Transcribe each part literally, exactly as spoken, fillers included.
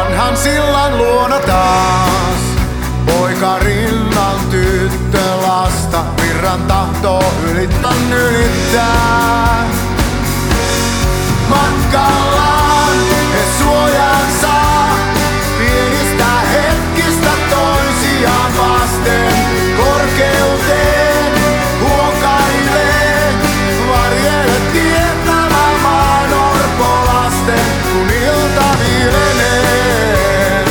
vanhan sillan luona taas. Poika rinnan tyttö lasta, virran tahtoo ylittää ylittää. Matkallaan he suojan saa, pienistä hetkistä toisiaan vasten. Korkeuteen huokailee, varjele tietämä maan orpolasten, kun ilta viilenee.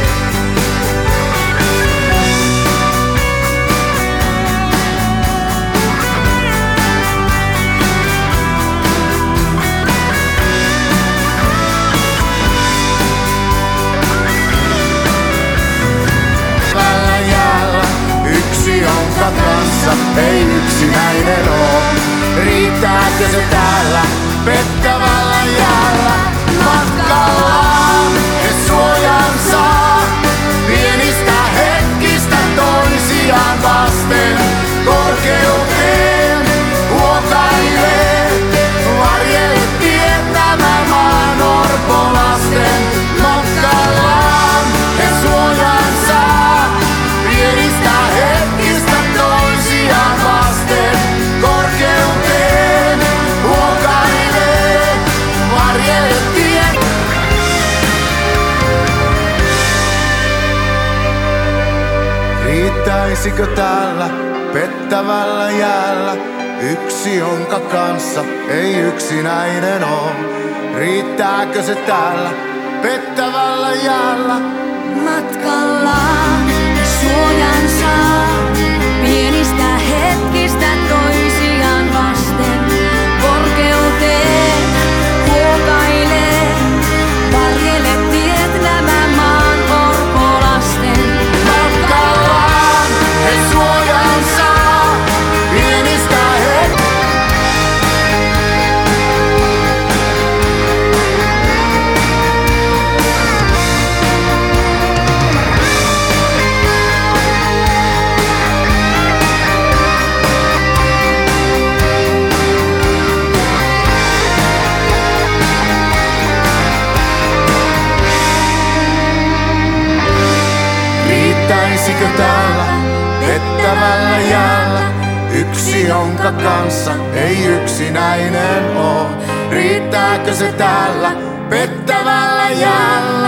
Jonka kanssa ei yksinäinen oo. Riittääkö se täällä pettävällä jäällä? Matkallaan he suojan saa, pienistä hetkistä toisiaan vasten. Korkeuteen huokailee, varjele tietämä maan orpolasten. Matkallaan he suojan saa, pienistä hetkistä toisiaan vasten. Korkeuteen huokailee, varjele tie. Riittäisikö täällä pettävällä jäällä yksi, jonka kanssa ei yksinäinen oo? Riittääkö se täällä pettävällä jäällä? Matkallaan suojan saa, pienistä hetkistä toisiaan vasten. Korkeuteen huokailee, varjele tiet nämä maan orpolasten. Matkallaan he suojan saa, pienistä hetkistä. Riittäisikö täällä pettävällä jäällä yksi, jonka kanssa ei yksinäinen oo? Riittääkö se täällä pettävällä jäällä?